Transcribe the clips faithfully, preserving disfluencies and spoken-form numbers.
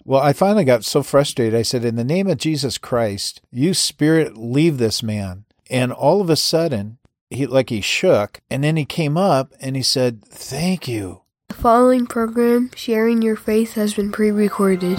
Well, I finally got so frustrated. I said, in the name of Jesus Christ, you spirit, leave this man. And all of a sudden, he like he shook, and then he came up and he said, thank you. The following program, Sharing Your Faith, has been pre-recorded.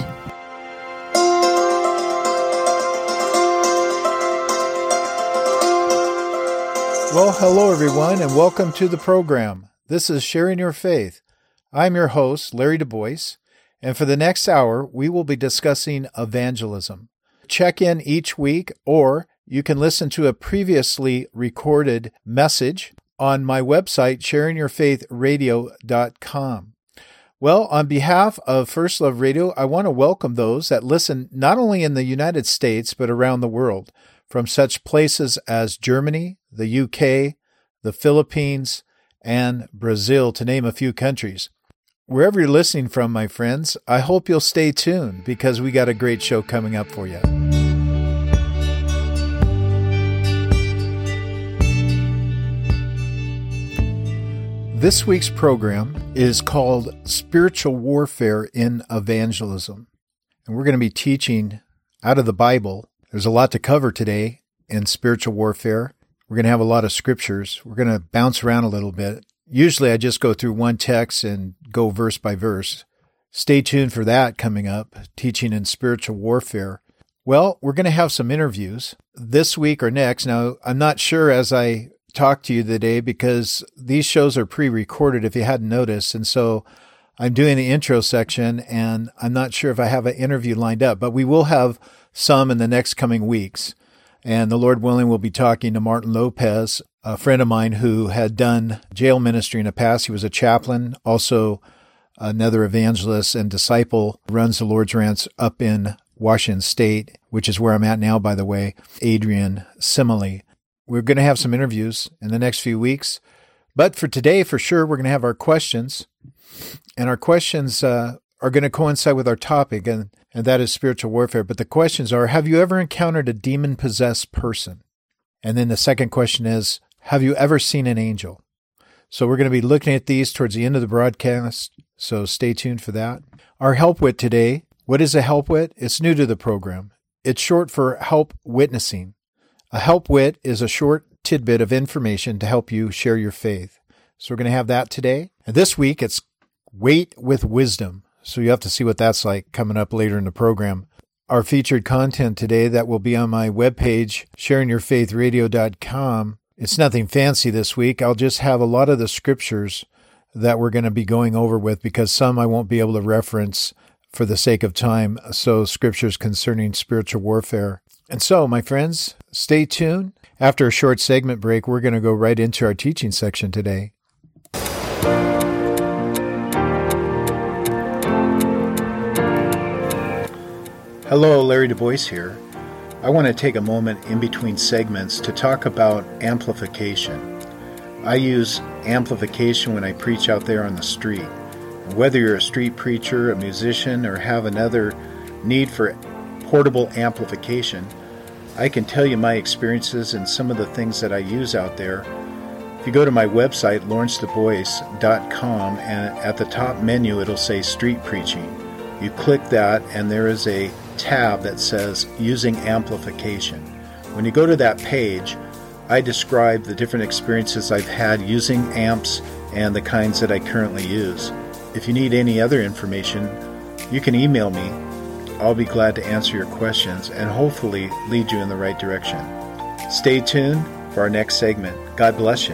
Well, hello everyone, and welcome to the program. This is Sharing Your Faith. I'm your host, Larry Du Bois, and for the next hour, we will be discussing evangelism. Check in each week, or you can listen to a previously recorded message on my website, sharing your faith radio dot com. Well, on behalf of First Love Radio, I want to welcome those that listen not only in the United States, but around the world, from such places as Germany, the U K, the Philippines, and Brazil, to name a few countries. Wherever you're listening from, my friends, I hope you'll stay tuned because we got a great show coming up for you. This week's program is called Spiritual Warfare in Evangelism. And we're going to be teaching out of the Bible. There's a lot to cover today in spiritual warfare. We're going to have a lot of scriptures. We're going to bounce around a little bit. Usually I just go through one text and go verse by verse. Stay tuned for that coming up, teaching in spiritual warfare. Well, we're going to have some interviews this week or next. Now, I'm not sure as I talk to you today because these shows are pre-recorded if you hadn't noticed. And so I'm doing the intro section and I'm not sure if I have an interview lined up, but we will have some in the next coming weeks. And the Lord willing, we'll be talking to Martin Lopez, a friend of mine who had done jail ministry in the past. He was a chaplain, also another evangelist and disciple, runs the Lord's Ranch up in Washington State, which is where I'm at now, by the way, Adrian Simile. We're going to have some interviews in the next few weeks. But for today, for sure, we're going to have our questions. And our questions uh, are going to coincide with our topic, and, and that is spiritual warfare. But the questions are, have you ever encountered a demon-possessed person? And then the second question is, have you ever seen an angel? So we're going to be looking at these towards the end of the broadcast, so stay tuned for that. Our help wit today, what is a help wit? It's new to the program. It's short for help witnessing. A help wit is a short tidbit of information to help you share your faith. So we're going to have that today. And this week, it's Wait with Wisdom. So you have to see what that's like coming up later in the program. Our featured content today that will be on my webpage, sharing your faith radio dot com. It's nothing fancy this week. I'll just have a lot of the scriptures that we're going to be going over with because some I won't be able to reference for the sake of time. So scriptures concerning spiritual warfare. And so, my friends, stay tuned. After a short segment break, we're going to go right into our teaching section today. Hello, Larry Du Bois here. I want to take a moment in between segments to talk about amplification. I use amplification when I preach out there on the street. Whether you're a street preacher, a musician, or have another need for portable amplification, I can tell you my experiences and some of the things that I use out there. If you go to my website, lawrence du bois dot com, and at the top menu it'll say Street Preaching. You click that and there is a tab that says Using Amplification. When you go to that page, I describe the different experiences I've had using amps and the kinds that I currently use. If you need any other information, you can email me. I'll be glad to answer your questions and hopefully lead you in the right direction. Stay tuned for our next segment. God bless you.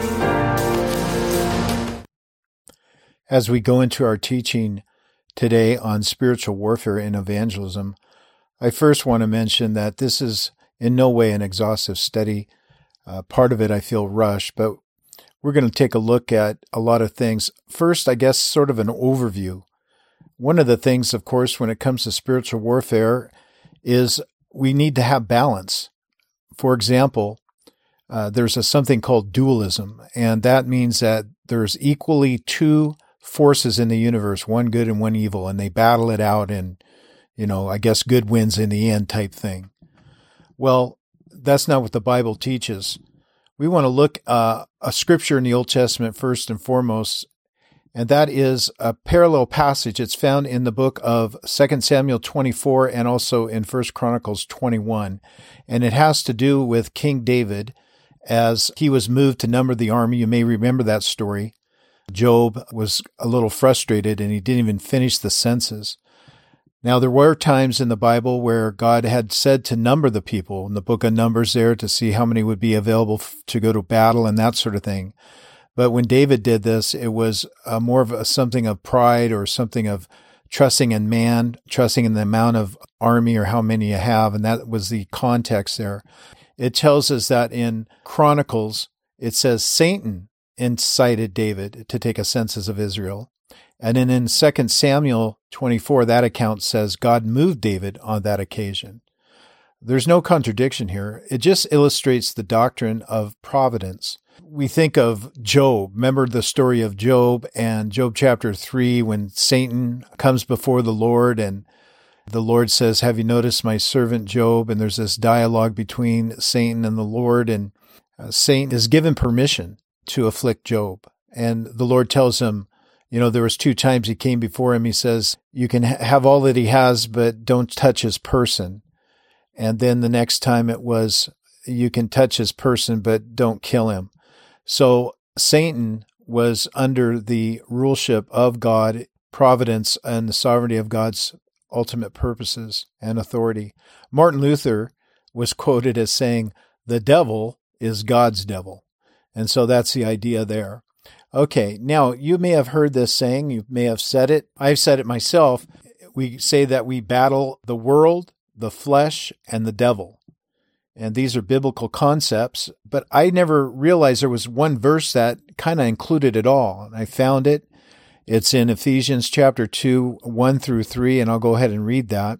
As we go into our teaching today on spiritual warfare and evangelism, I first want to mention that this is in no way an exhaustive study. Uh, part of it I feel rushed, but we're going to take a look at a lot of things. First, I guess, sort of an overview. One of the things, of course, when it comes to spiritual warfare is we need to have balance. For example, uh, there's a, something called dualism, and that means that there's equally two forces in the universe, one good and one evil, and they battle it out and, you know, I guess good wins in the end type thing. Well, that's not what the Bible teaches. We want to look uh, a scripture in the Old Testament first and foremost, And that is a parallel passage. It's found in the book of Second Samuel twenty-four and also in First Chronicles twenty-one. And it has to do with King David as he was moved to number the army. You may remember that story. Job was a little frustrated and he didn't even finish the census. Now, there were times in the Bible where God had said to number the people in the book of Numbers there to see how many would be available to go to battle and that sort of thing. But when David did this, it was uh, more of a, something of pride or something of trusting in man, trusting in the amount of army or how many you have, and that was the context there. It tells us that in Chronicles, it says Satan incited David to take a census of Israel. And then in Second Samuel twenty-four, that account says God moved David on that occasion. There's no contradiction here. It just illustrates the doctrine of providence. We think of Job. Remember the story of Job and Job chapter three when Satan comes before the Lord and the Lord says, "Have you noticed my servant Job?" And there's this dialogue between Satan and the Lord, and uh, Satan is given permission to afflict Job. And the Lord tells him, you know, there was two times he came before him. He says, you can ha- have all that he has, but don't touch his person. And then the next time it was, you can touch his person, but don't kill him. So Satan was under the ruleship of God, providence, and the sovereignty of God's ultimate purposes and authority. Martin Luther was quoted as saying, the devil is God's devil. And so that's the idea there. Okay, now you may have heard this saying, you may have said it. I've said it myself. We say that we battle the world, the flesh, and the devil. And these are biblical concepts, but I never realized there was one verse that kind of included it all. And I found it. It's in Ephesians chapter two, one through three, and I'll go ahead and read that.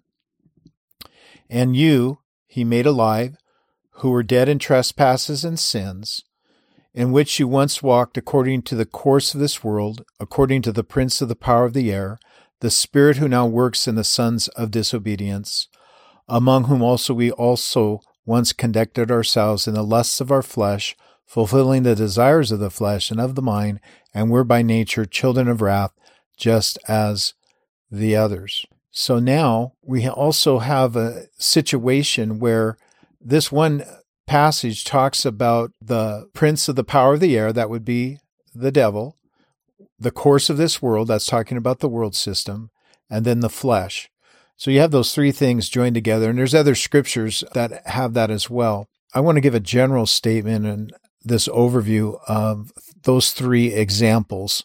And you he made alive, who were dead in trespasses and sins, in which you once walked according to the course of this world, according to the prince of the power of the air, the spirit who now works in the sons of disobedience, among whom also we also once conducted ourselves in the lusts of our flesh, fulfilling the desires of the flesh and of the mind, and were by nature children of wrath, just as the others. So now we also have a situation where this one passage talks about the prince of the power of the air, that would be the devil, the course of this world, that's talking about the world system, and then the flesh. So you have those three things joined together, and there's other scriptures that have that as well. I want to give a general statement and this overview of those three examples,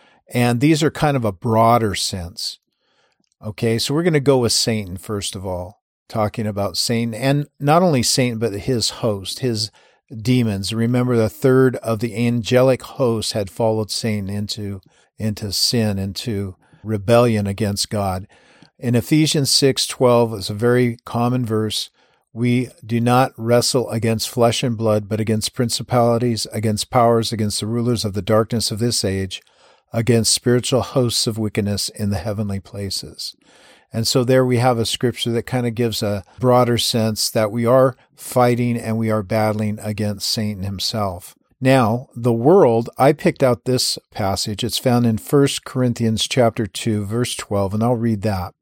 and these are kind of a broader sense. Okay, so we're going to go with Satan first of all, talking about Satan, and not only Satan, but his host, his demons. Remember, the third of the angelic host had followed Satan into, into sin, into rebellion against God. In Ephesians six twelve, it's a very common verse. We do not wrestle against flesh and blood, but against principalities, against powers, against the rulers of the darkness of this age, against spiritual hosts of wickedness in the heavenly places. And so there we have a scripture that kind of gives a broader sense that we are fighting and we are battling against Satan himself. Now, the world, I picked out this passage. It's found in First Corinthians chapter two, verse twelve, and I'll read that.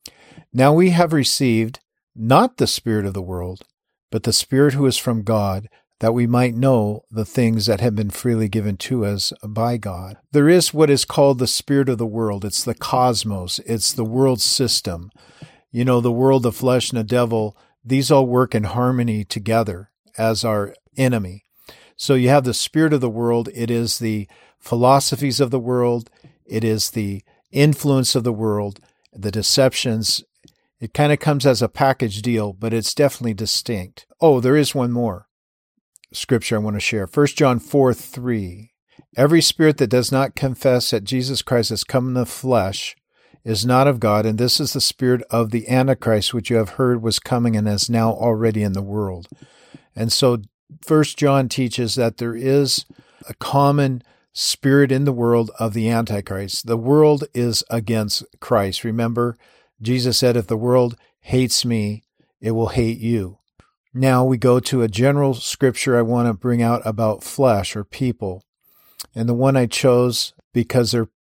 Now we have received not the spirit of the world, but the Spirit who is from God, that we might know the things that have been freely given to us by God. There is what is called the spirit of the world. It's the cosmos. It's the world system. You know, the world, the flesh, and the devil, these all work in harmony together as our enemy. So you have the spirit of the world. It is the philosophies of the world. It is the influence of the world, the deceptions. It kind of comes as a package deal, but it's definitely distinct. Oh, there is one more scripture I want to share. First John four three. Every spirit that does not confess that Jesus Christ has come in the flesh is not of God, and this is the spirit of the Antichrist, which you have heard was coming and is now already in the world. And so First John teaches that there is a common spirit in the world of the Antichrist. The world is against Christ. Remember, Jesus said, if the world hates me, it will hate you. Now we go to a general scripture I want to bring out about flesh or people. And the one I chose, because they're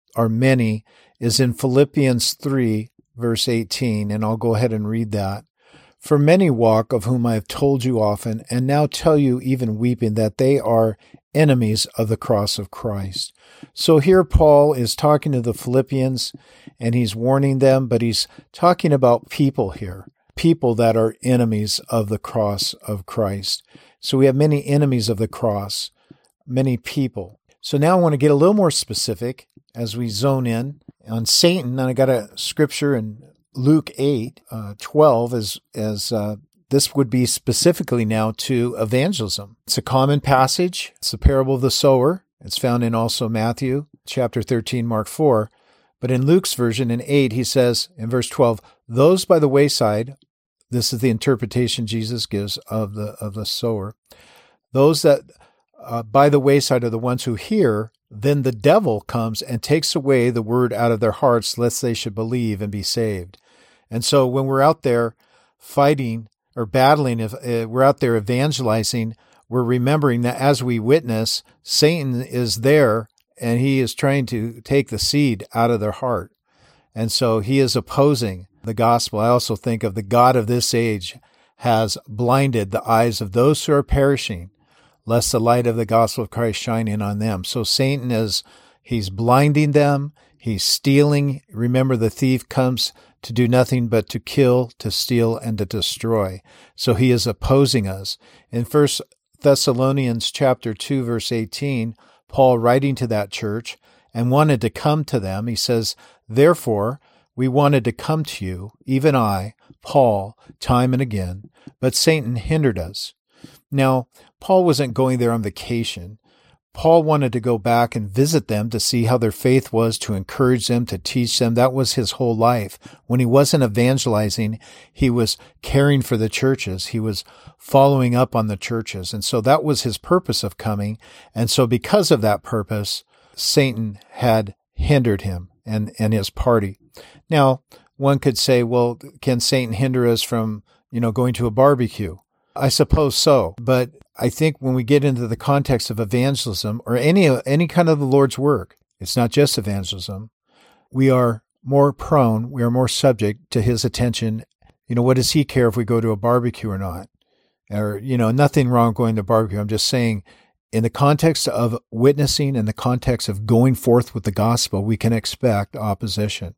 are many is in Philippians three, verse eighteen, and I'll go ahead and read that. For many walk, of whom I have told you often, and now tell you even weeping, that they are enemies of the cross of Christ. So here Paul is talking to the Philippians, and he's warning them, but he's talking about people here, people that are enemies of the cross of Christ. So we have many enemies of the cross, many people. So now I want to get a little more specific as we zone in on Satan. And I got a scripture in Luke eight, uh, twelve, as, as uh, this would be specifically now to evangelism. It's a common passage. It's the parable of the sower. It's found in also Matthew chapter thirteen, Mark four. But in Luke's version in eight, he says in verse twelve, those by the wayside, this is the interpretation Jesus gives of the of the sower, those that uh, by the wayside are the ones who hear, then the devil comes and takes away the word out of their hearts, lest they should believe and be saved. And so when we're out there fighting or battling, if uh, we're out there evangelizing, we're remembering that as we witness, Satan is there and he is trying to take the seed out of their heart. And so he is opposing the gospel. I also think of the God of this age has blinded the eyes of those who are perishing, lest the light of the gospel of Christ shine in on them. So Satan is, he's blinding them, he's stealing. Remember, the thief comes to do nothing but to kill, to steal, and to destroy. So he is opposing us. In First Thessalonians chapter two, verse eighteen, Paul writing to that church and wanted to come to them, he says, therefore, we wanted to come to you, even I, Paul, time and again, but Satan hindered us. Now, Paul wasn't going there on vacation. Paul wanted to go back and visit them to see how their faith was, to encourage them, to teach them. That was his whole life. When he wasn't evangelizing, he was caring for the churches. He was following up on the churches. And so that was his purpose of coming. And so because of that purpose, Satan had hindered him and, and his party. Now, one could say, well, can Satan hinder us from, you know, going to a barbecue? I suppose so. But I think when we get into the context of evangelism or any any kind of the Lord's work, it's not just evangelism, we are more prone, we are more subject to his attention. You know, what does he care if we go to a barbecue or not? Or, you know, nothing wrong going to a barbecue. I'm just saying, in the context of witnessing, in the context of going forth with the gospel, we can expect opposition.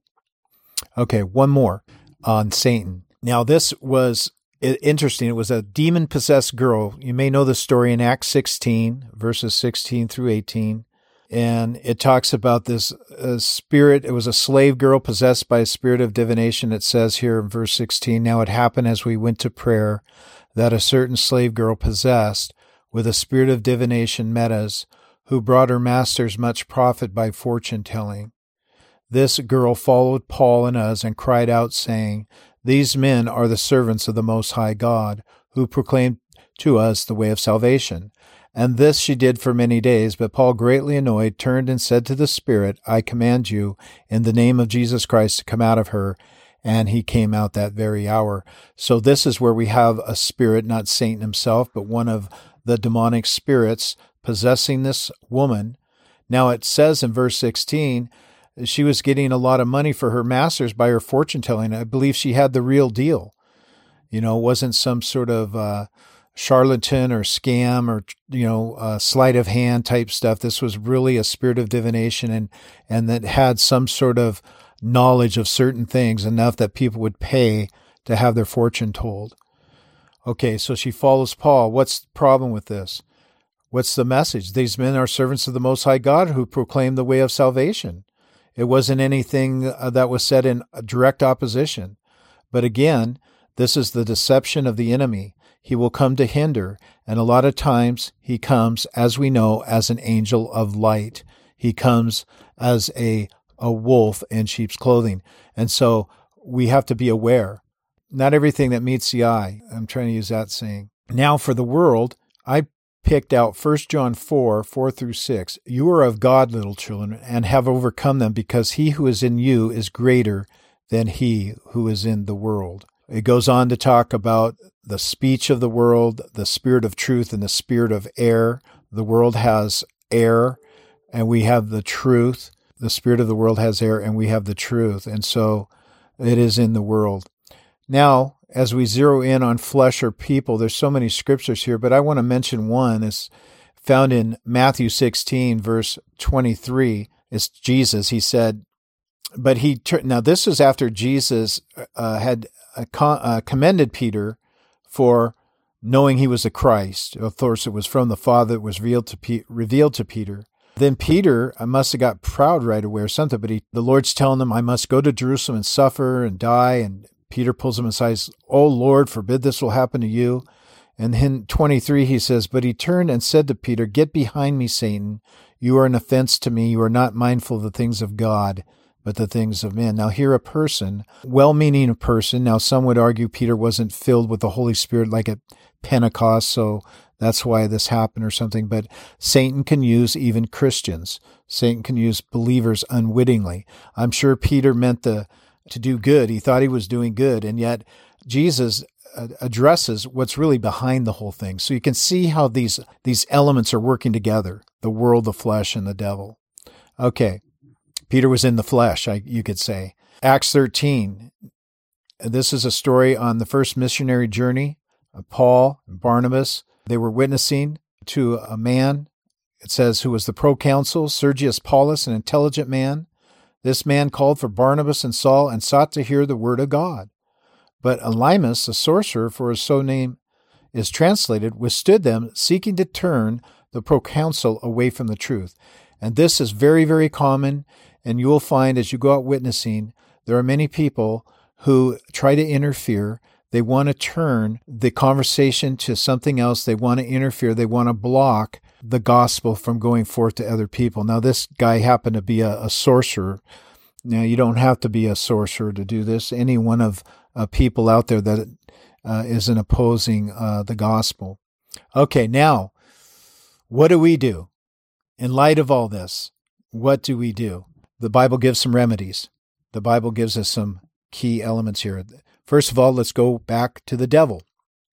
Okay, one more on Satan. Now, this was interesting. It was a demon-possessed girl. You may know the story in Acts sixteen, verses sixteen through eighteen. And it talks about this uh, spirit. It was a slave girl possessed by a spirit of divination. It says here in verse sixteen, now it happened as we went to prayer that a certain slave girl possessed with a spirit of divination met us, who brought her masters much profit by fortune-telling. This girl followed Paul and us and cried out, saying, these men are the servants of the Most High God, who proclaim to us the way of salvation. And this she did for many days, but Paul, greatly annoyed, turned and said to the spirit, I command you, in the name of Jesus Christ, to come out of her. And he came out that very hour. So this is where we have a spirit, not Satan himself, but one of the demonic spirits possessing this woman. Now it says in verse sixteen, she was getting a lot of money for her masters by her fortune-telling. I believe she had the real deal. You know, it wasn't some sort of uh, charlatan or scam or, you know, uh, sleight of hand type stuff. This was really a spirit of divination and, and that had some sort of knowledge of certain things, enough that people would pay to have their fortune told. Okay, so she follows Paul. What's the problem with this? What's the message? These men are servants of the Most High God who proclaim the way of salvation. It wasn't anything that was said in direct opposition. But again, this is the deception of the enemy. He will come to hinder, and a lot of times he comes, as we know, as an angel of light. He comes as a, a wolf in sheep's clothing. And so we have to be aware. Not everything that meets the eye. I'm trying to use that saying. Now for the world, I picked out First John four, four through six. You are of God, little children, and have overcome them, because he who is in you is greater than he who is in the world. It goes on to talk about the speech of the world, the spirit of truth, and the spirit of error. The world has error, and we have the truth. The spirit of the world has error, and we have the truth. And so it is in the world. Now, as we zero in on flesh or people, there's so many scriptures here, but I want to mention one. It's found in Matthew sixteen, verse twenty-three. It's Jesus. He said, but he, now this is after Jesus uh, had uh, com- uh, commended Peter for knowing he was the Christ. Of course, it was from the Father that was revealed to, Pe- revealed to Peter. Then Peter must have got proud right away or something, but he, the Lord's telling him, I must go to Jerusalem and suffer and die. And Peter pulls him aside, says, Oh Lord, forbid this will happen to you. And in twenty-three, he says, but he turned and said to Peter, Get behind me, Satan. You are an offense to me. You are not mindful of the things of God, but the things of men. Now here a person, well-meaning person. Now some would argue Peter wasn't filled with the Holy Spirit like at Pentecost, so that's why this happened or something. But Satan can use even Christians. Satan can use believers unwittingly. I'm sure Peter meant the, to do good. He thought he was doing good. And yet Jesus addresses what's really behind the whole thing. So you can see how these, these elements are working together. The world, the flesh, and the devil. Okay. Peter was in the flesh, I, you could say. Acts thirteen. This is a story on the first missionary journey of Paul and Barnabas. They were witnessing to a man, it says, who was the proconsul, Sergius Paulus, an intelligent man. This man called for Barnabas and Saul and sought to hear the word of God. But Elymas, a sorcerer, for his so name is translated, withstood them, seeking to turn the proconsul away from the truth. And this is very, very common, and you will find as you go out witnessing, there are many people who try to interfere. They want to turn the conversation to something else. They want to interfere. They want to block the gospel from going forth to other people. Now, this guy happened to be a, a sorcerer. Now, you don't have to be a sorcerer to do this. Any one of uh, people out there that uh, isn't opposing uh, the gospel. Okay, now, what do we do? In light of all this, what do we do? The Bible gives some remedies. The Bible gives us some key elements here. First of all, let's go back to the devil.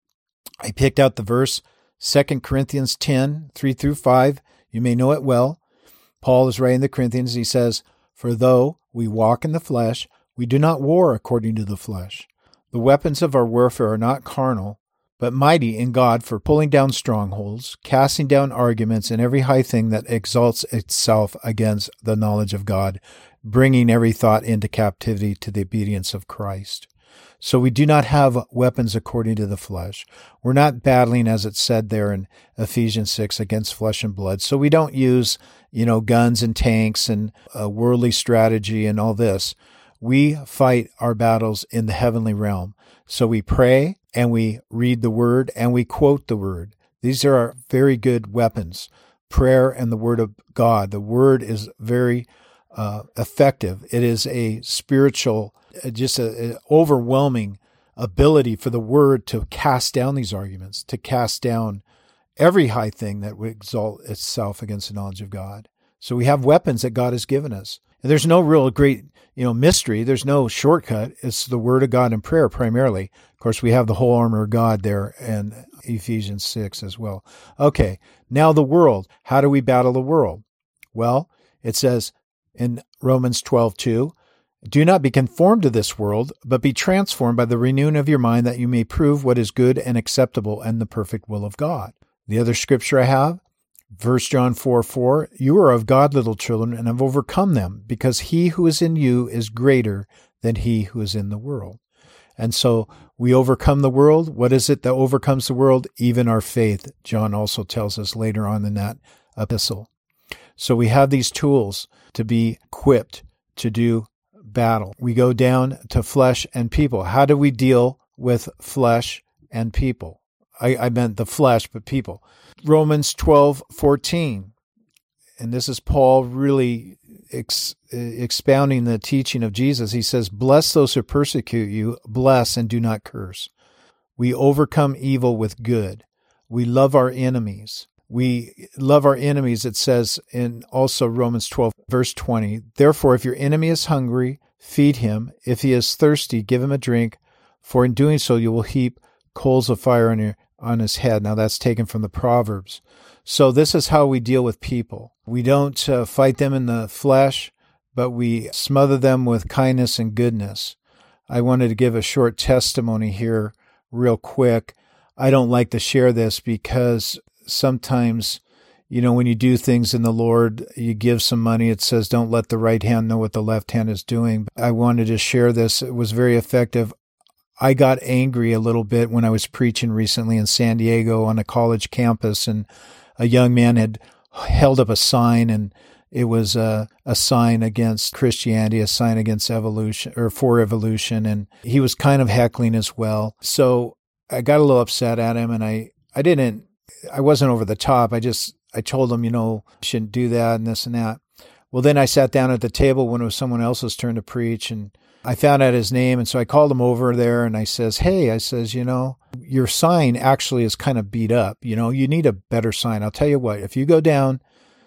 I picked out the verse, Second Corinthians ten, three through five. You may know it well. Paul is writing to the Corinthians. He says, For though we walk in the flesh, we do not war according to the flesh. The weapons of our warfare are not carnal, but mighty in God for pulling down strongholds, casting down arguments and every high thing that exalts itself against the knowledge of God, bringing every thought into captivity to the obedience of Christ. So we do not have weapons according to the flesh. We're not battling, as it said there in Ephesians six, against flesh and blood. So we don't use, you know, guns and tanks and uh, worldly strategy and all this. We fight our battles in the heavenly realm. So we pray and we read the word and we quote the word. These are our very good weapons. Prayer and the word of God. The word is very uh, effective. It is a spiritual, just an overwhelming ability for the word to cast down these arguments, to cast down every high thing that would exalt itself against the knowledge of God. So we have weapons that God has given us. And there's no real great, you know, mystery. There's no shortcut. It's the word of God and prayer primarily. Of course, we have the whole armor of God there in Ephesians six as well. Okay, now the world. How do we battle the world? Well, it says in Romans twelve two, Do not be conformed to this world, but be transformed by the renewing of your mind, that you may prove what is good and acceptable and the perfect will of God. The other scripture I have, First John four four, You are of God, little children, and have overcome them, because he who is in you is greater than he who is in the world. And so we overcome the world. What is it that overcomes the world? Even our faith, John also tells us later on in that epistle. So we have these tools to be equipped to do battle. We go down to flesh and people. How do we deal with flesh and people? I, I meant the flesh, but people. Romans twelve fourteen, and this is Paul really ex, expounding the teaching of Jesus. He says, Bless those who persecute you, bless and do not curse. We overcome evil with good. We love our enemies. We love our enemies, it says in also Romans twelve, verse twenty. Therefore, if your enemy is hungry, feed him. If he is thirsty, give him a drink, for in doing so you will heap coals of fire on your on his head. Now that's taken from the Proverbs. So this is how we deal with people. We don't uh, fight them in the flesh, but we smother them with kindness and goodness. I wanted to give a short testimony here real quick. I don't like to share this because sometimes, you know, when you do things in the Lord, you give some money, it says, don't let the right hand know what the left hand is doing. I wanted to share this. It was very effective. I got angry a little bit when I was preaching recently in San Diego on a college campus, and a young man had held up a sign, and it was a, a sign against Christianity, a sign against evolution or for evolution. And he was kind of heckling as well. So I got a little upset at him, and I, I didn't, I wasn't over the top. I just, I told him, you know, you shouldn't do that and this and that. Well, then I sat down at the table when it was someone else's turn to preach, and I found out his name. And so I called him over there, and I says, hey, I says, you know, your sign actually is kind of beat up. You know, you need a better sign. I'll tell you what, if you go down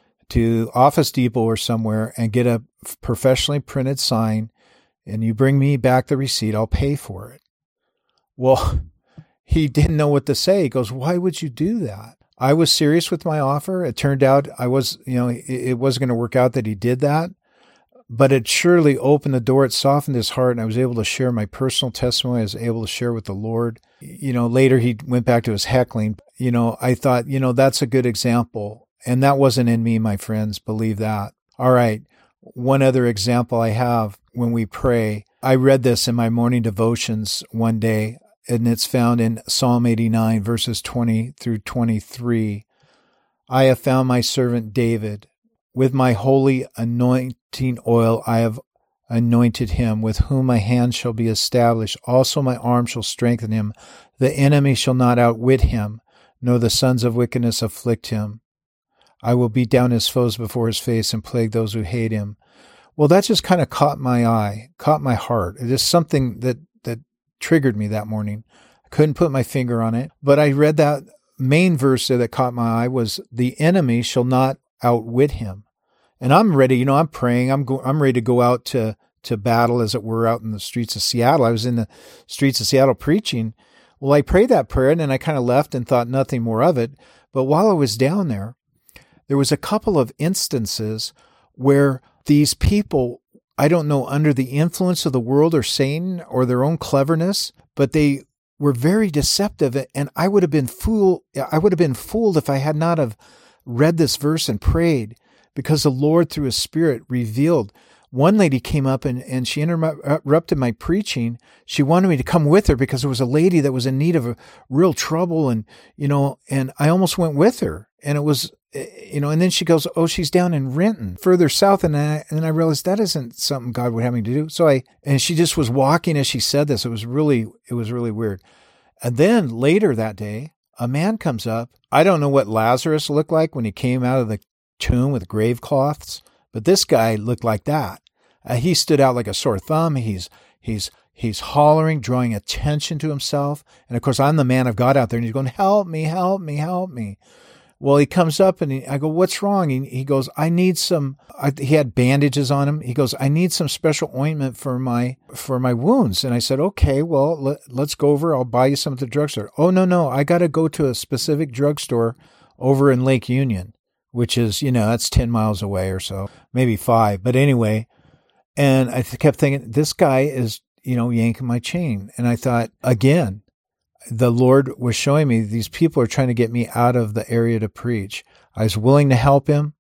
to Office Depot or somewhere and get a professionally printed sign and you bring me back the receipt, I'll pay for it. Well, he didn't know what to say. He goes, why would you do that? I was serious with my offer. It turned out I was, you know, it, it wasn't going to work out that he did that, but it surely opened the door. It softened his heart, and I was able to share my personal testimony. I was able to share with the Lord. You know, later he went back to his heckling. You know, I thought, you know, that's a good example. And that wasn't in me, my friends. Believe that. All right. One other example I have when we pray. I read this in my morning devotions one day, and it's found in Psalm eighty-nine, verses twenty through twenty-three. I have found my servant David. With my holy anointing oil I have anointed him, with whom my hand shall be established. Also my arm shall strengthen him. The enemy shall not outwit him, nor the sons of wickedness afflict him. I will beat down his foes before his face and plague those who hate him. Well, that just kind of caught my eye, caught my heart. It is something that, that triggered me that morning. I couldn't put my finger on it, but I read that main verse there that caught my eye was, the enemy shall not outwit him. And I'm ready, you know, I'm praying. I'm go, I'm ready to go out to, to battle, as it were, out in the streets of Seattle. I was in the streets of Seattle preaching. Well, I prayed that prayer, and then I kind of left and thought nothing more of it. But while I was down there, there was a couple of instances where these people, I don't know, under the influence of the world or Satan or their own cleverness, but they were very deceptive. And I would have been fooled. I would have been fooled if I had not have read this verse and prayed, because the Lord, through His Spirit, revealed. One lady came up and, and she interrupted my preaching. She wanted me to come with her because there was a lady that was in need of a real trouble. And, you know, and I almost went with her, and it was, you know, and then she goes, oh, she's down in Renton, further south. And I, and I realized that isn't something God would have me to do. So I, and she just was walking as she said this. It was really, it was really weird. And then later that day, a man comes up. I don't know what Lazarus looked like when he came out of the tomb with grave cloths, but this guy looked like that. Uh, he stood out like a sore thumb. He's, he's, he's hollering, drawing attention to himself. And of course, I'm the man of God out there, and he's going, help me, help me, help me. Well, he comes up and he, I go, what's wrong? He, he goes, I need some, I, he had bandages on him. He goes, I need some special ointment for my, for my wounds. And I said, okay, well, let, let's go over. I'll buy you some at the drugstore. Oh, no, no. I got to go to a specific drugstore over in Lake Union, which is, you know, that's ten miles away or so, maybe five. But anyway, and I kept thinking, this guy is, you know, yanking my chain. And I thought, again, the Lord was showing me these people are trying to get me out of the area to preach. I was willing to help him,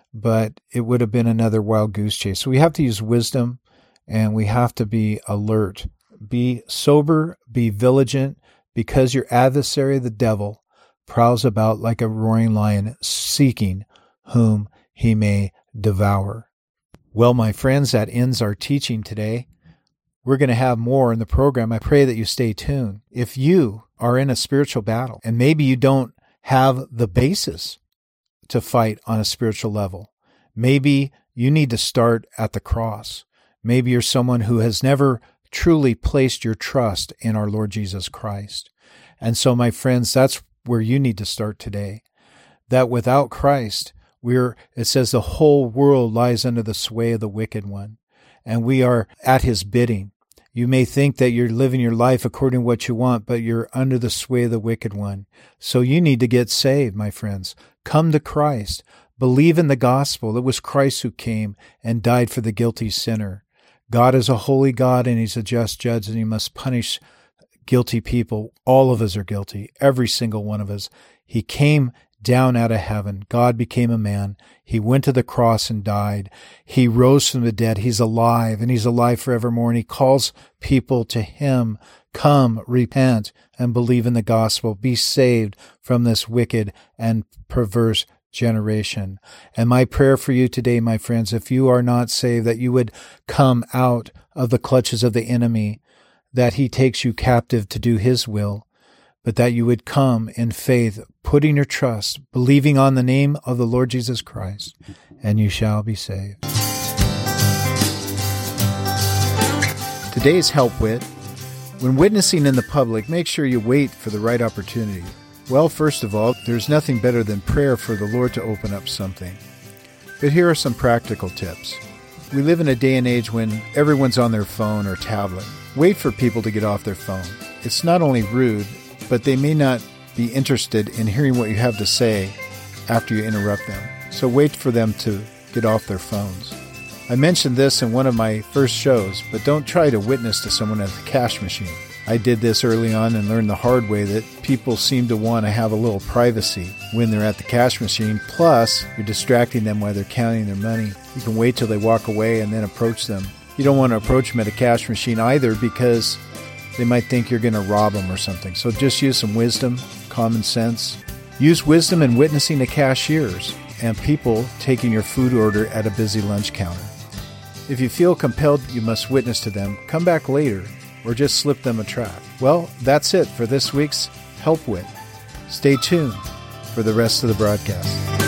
but it would have been another wild goose chase. So we have to use wisdom, and we have to be alert. Be sober, be vigilant, because your adversary, the devil, prowls about like a roaring lion, seeking whom he may devour. Well, my friends, that ends our teaching today. We're going to have more in the program. I pray that you stay tuned. If you are in a spiritual battle, and maybe you don't have the basis to fight on a spiritual level, maybe you need to start at the cross. Maybe you're someone who has never truly placed your trust in our Lord Jesus Christ. And so, my friends, that's where you need to start today. That without Christ, we're, it says the whole world lies under the sway of the wicked one, and we are at his bidding. You may think that you're living your life according to what you want, but you're under the sway of the wicked one. So you need to get saved, my friends. Come to Christ. Believe in the gospel. It was Christ who came and died for the guilty sinner. God is a holy God, and he's a just judge, and he must punish guilty people. All of us are guilty, every single one of us. He came down out of heaven. God became a man. He went to the cross and died. He rose from the dead. He's alive, and he's alive forevermore, and he calls people to him. Come, repent, and believe in the gospel. Be saved from this wicked and perverse generation. And my prayer for you today, my friends, if you are not saved, that you would come out of the clutches of the enemy, that he takes you captive to do his will, but that you would come in faith, putting your trust, believing on the name of the Lord Jesus Christ, and you shall be saved. Today's Help Wit. When witnessing in the public, make sure you wait for the right opportunity. Well, first of all, there's nothing better than prayer for the Lord to open up something. But here are some practical tips. We live in a day and age when everyone's on their phone or tablet. Wait for people to get off their phone. It's not only rude, but they may not be interested in hearing what you have to say after you interrupt them. So wait for them to get off their phones. I mentioned this in one of my first shows, but don't try to witness to someone at the cash machine. I did this early on and learned the hard way that people seem to want to have a little privacy when they're at the cash machine. Plus, you're distracting them while they're counting their money. You can wait till they walk away and then approach them. You don't want to approach them at a cash machine either because they might think you're going to rob them or something. So just use some wisdom, common sense. Use wisdom in witnessing to cashiers and people taking your food order at a busy lunch counter. If you feel compelled you must witness to them, come back later or just slip them a tract. Well, that's it for this week's Help Wit. Stay tuned for the rest of the broadcast.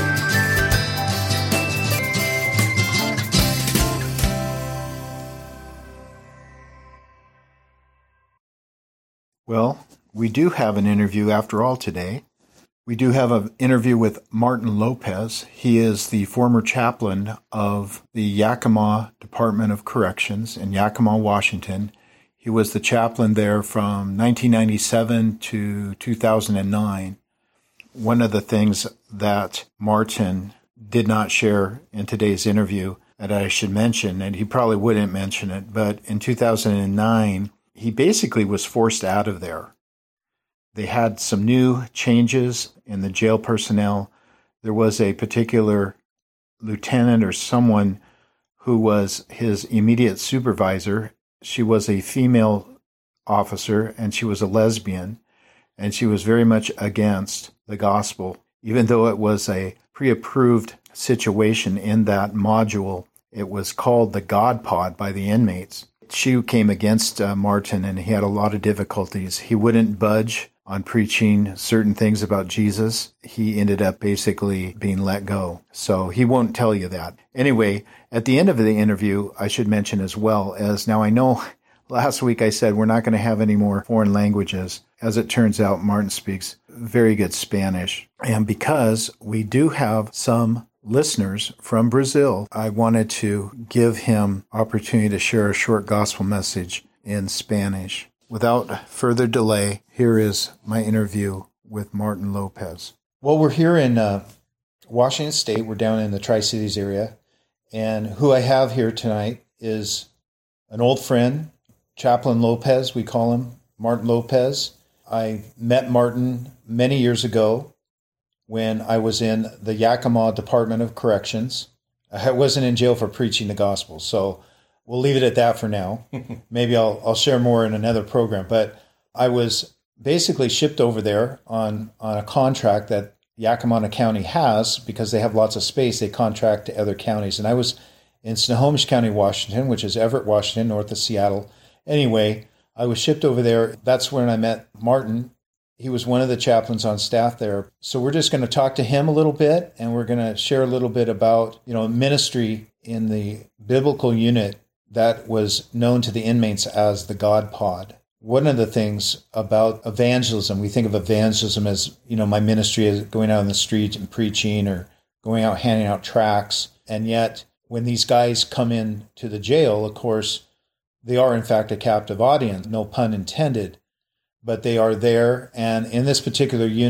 Well, we do have an interview after all today. We do have an interview with Martin Lopez. He is the former chaplain of the Yakima Department of Corrections in Yakima, Washington. He was the chaplain there from nineteen ninety-seven to two thousand nine. One of the things that Martin did not share in today's interview that I should mention, and he probably wouldn't mention it, but in two thousand nine, he basically was forced out of there. They had some new changes in the jail personnel. There was a particular lieutenant or someone who was his immediate supervisor. She was a female officer, and she was a lesbian, and she was very much against the gospel. Even though it was a pre-approved situation in that module, it was called the God Pod by the inmates. She came against uh, Martin, and he had a lot of difficulties. He wouldn't budge on preaching certain things about Jesus. He ended up basically being let go. So he won't tell you that. Anyway, at the end of the interview, I should mention as well as, now I know last week I said we're not going to have any more foreign languages. As it turns out, Martin speaks very good Spanish. And because we do have some listeners from Brazil, I wanted to give him opportunity to share a short gospel message in Spanish. Without further delay, here is my interview with Martin Lopez. Well, we're here in uh, Washington State. We're down in the Tri-Cities area. And who I have here tonight is an old friend, Chaplain Lopez, we call him, Martin Lopez. I met Martin many years ago when I was in the Yakima Department of Corrections. I wasn't in jail for preaching the gospel, so we'll leave it at that for now. Maybe I'll I'll share more in another program. But I was basically shipped over there on, on a contract that Yakima County has because they have lots of space. They contract to other counties. And I was in Snohomish County, Washington, which is Everett, Washington, north of Seattle. Anyway, I was shipped over there. That's when I met Martin. He was one of the chaplains on staff there. So we're just going to talk to him a little bit, and we're going to share a little bit about, you know, ministry in the biblical unit that was known to the inmates as the God Pod. One of the things about evangelism, we think of evangelism as, you know, my ministry is going out on the street and preaching or going out handing out tracts. And yet, when these guys come in to the jail, of course, they are in fact a captive audience, no pun intended, but they are there. And in this particular unit,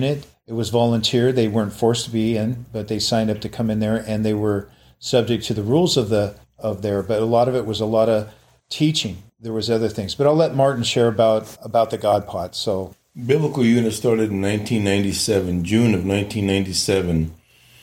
it was volunteer. They weren't forced to be in, but they signed up to come in there, and they were subject to the rules of the of there. But a lot of it was a lot of teaching. There was other things. But I'll let Martin share about, about the God Pot. So, Biblical Unit started in nineteen ninety-seven, June of nineteen ninety-seven.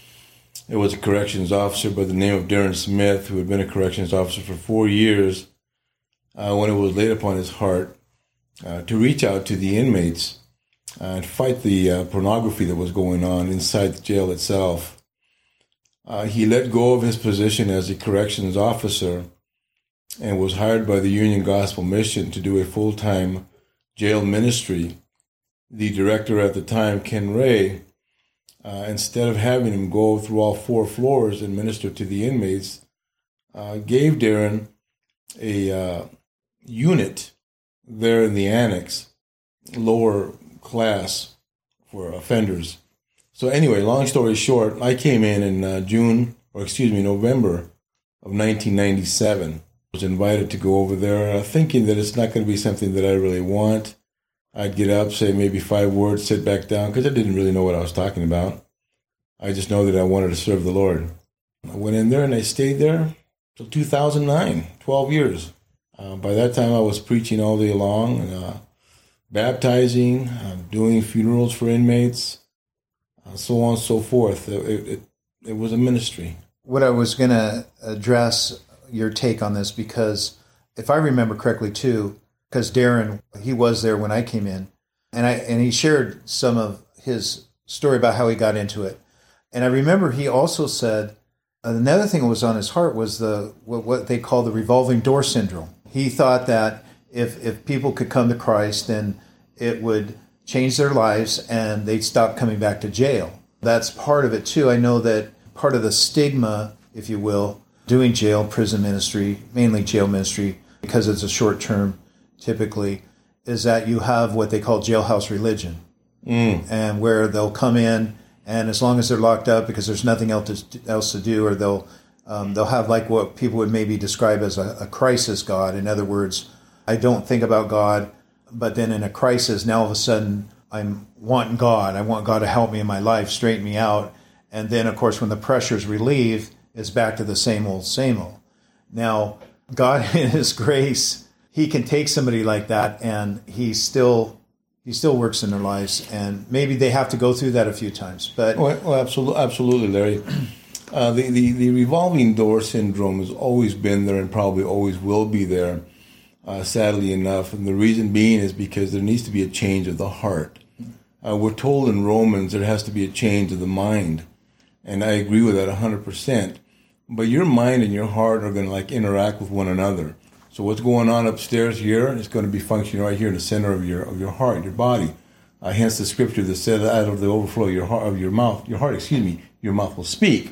It was a corrections officer by the name of Darren Smith, who had been a corrections officer for four years, uh, when it was laid upon his heart uh, to reach out to the inmates uh, and fight the uh, pornography that was going on inside the jail itself. Uh, he let go of his position as a corrections officer and was hired by the Union Gospel Mission to do a full-time jail ministry. The director at the time, Ken Ray, uh, instead of having him go through all four floors and minister to the inmates, uh, gave Darren a uh, unit there in the annex, lower class for offenders. So anyway, long story short, I came in in uh, June, or excuse me, November of nineteen ninety-seven. I was invited to go over there, uh, thinking that it's not going to be something that I really want. I'd get up, say maybe five words, sit back down, because I didn't really know what I was talking about. I just know that I wanted to serve the Lord. I went in there and I stayed there till two thousand nine, twelve years. Uh, by that time, I was preaching all day long, uh, baptizing, uh, doing funerals for inmates, uh, so on and so forth. It, it, it was a ministry. What I was going to address your take on this, because if I remember correctly too, because Darren, he was there when I came in, and I and he shared some of his story about how he got into it. And I remember he also said another thing that was on his heart was the what, what they call the revolving door syndrome. He thought that if if people could come to Christ, then it would change their lives and they'd stop coming back to jail. That's part of it too. I know that part of the stigma, if you will, doing jail, prison ministry, mainly jail ministry, because it's a short term typically, is that you have what they call jailhouse religion. Mm. And where they'll come in, and as long as they're locked up because there's nothing else to, else to do, or they'll um, they'll have like what people would maybe describe as a, a crisis God. In other words, I don't think about God, but then in a crisis, now all of a sudden I'm wanting God. I want God to help me in my life, straighten me out. And then, of course, when the pressure's relieved, it's back to the same old, same old. Now, God in His grace, He can take somebody like that, and He still He still works in their lives, and maybe they have to go through that a few times. But well, well absolutely, absolutely, Larry. Uh, the, the the revolving door syndrome has always been there, and probably always will be there. Uh, sadly enough, and the reason being is because there needs to be a change of the heart. Uh, we're told in Romans there has to be a change of the mind, and I agree with that one hundred percent. But your mind and your heart are going to like interact with one another. So what's going on upstairs here is going to be functioning right here in the center of your of your heart, your body. Uh, hence the scripture that said, "Out of the overflow of your heart, of your mouth, your heart, excuse me, your mouth will speak."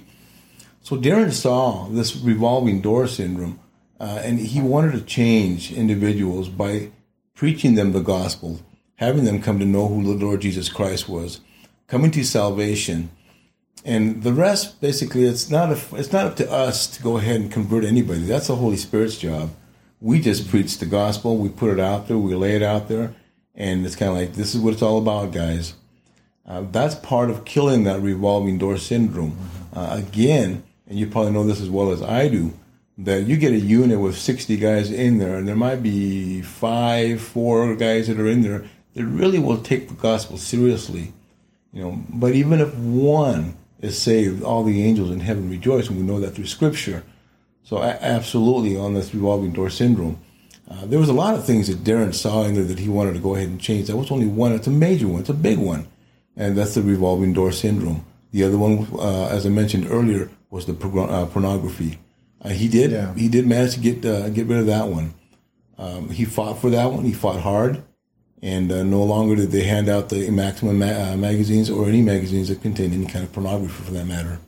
So Darren saw this revolving door syndrome, uh, and he wanted to change individuals by preaching them the gospel, having them come to know who the Lord Jesus Christ was, coming to salvation. And the rest, basically, it's not a, it's not up to us to go ahead and convert anybody. That's the Holy Spirit's job. We just preach the gospel. We put it out there. We lay it out there. And it's kind of like, this is what it's all about, guys. Uh, that's part of killing that revolving door syndrome. Mm-hmm. Uh, again, and you probably know this as well as I do, that you get a unit with sixty guys in there, and there might be five, four guys that are in there that really will take the gospel seriously. You know, but even if one is saved, all the angels in heaven rejoice, and we know that through Scripture. So absolutely on this revolving door syndrome. Uh, there was a lot of things that Darren saw in there that he wanted to go ahead and change. That was only one. It's a major one. It's a big one. And that's the revolving door syndrome. The other one, uh, as I mentioned earlier, was the pro- uh, pornography. Uh, he did yeah. he did manage to get uh, get rid of that one. Um, he fought for that one. He fought hard. And uh, no longer did they hand out the Maximum ma- uh, magazines or any magazines that contained any kind of pornography for that matter.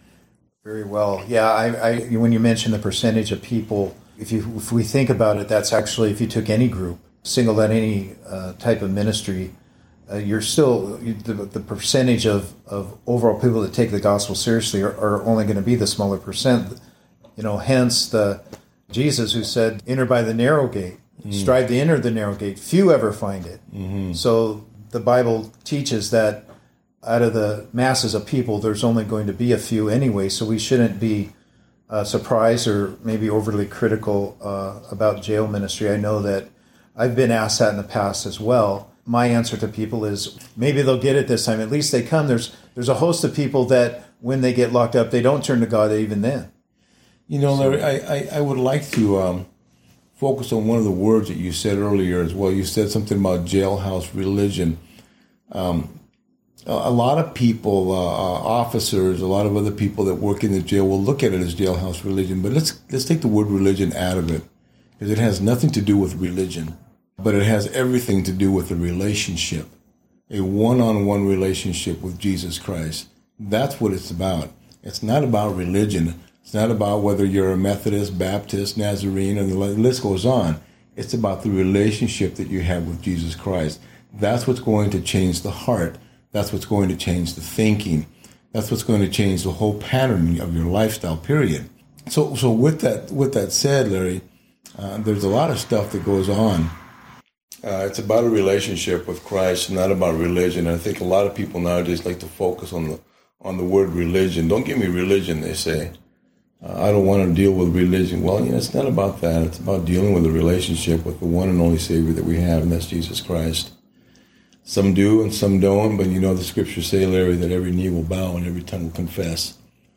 Very well. Yeah, I, I, when you mentioned the percentage of people, if you if we think about it, that's actually, if you took any group, singled out any uh, type of ministry, uh, you're still, the, the percentage of, of overall people that take the gospel seriously are, are only going to be the smaller percent. You know, hence the Jesus who said, enter by the narrow gate. Mm. Strive to enter the narrow gate. Few ever find it. Mm-hmm. So the Bible teaches that out of the masses of people, there's only going to be a few anyway, so we shouldn't be uh, surprised or maybe overly critical uh, about jail ministry. I know that I've been asked that in the past as well. My answer to people is maybe they'll get it this time. At least they come. There's there's a host of people that when they get locked up, they don't turn to God even then. You know, Larry, I, I, I would like to um, focus on one of the words that you said earlier as well. You said something about jailhouse religion. Um, a, a lot of people, uh, uh, officers, a lot of other people that work in the jail will look at it as jailhouse religion. But let's let's take the word religion out of it, because it has nothing to do with religion, but it has everything to do with a relationship, a one-on-one relationship with Jesus Christ. That's what it's about. It's not about religion. It's not about whether you're a Methodist, Baptist, Nazarene, and the list goes on. It's about the relationship that you have with Jesus Christ. That's what's going to change the heart. That's what's going to change the thinking. That's what's going to change the whole pattern of your lifestyle, period. So so with that with that said, Larry, uh, there's a lot of stuff that goes on. Uh, it's about a relationship with Christ, not about religion. And I think a lot of people nowadays like to focus on the on the word religion. Don't give me religion, they say. Uh, I don't want to deal with religion. Well, you know, it's not about that. It's about dealing with a relationship with the one and only Savior that we have, and that's Jesus Christ. Some do and some don't, but you know the scriptures say, Larry, that every knee will bow and every tongue will confess.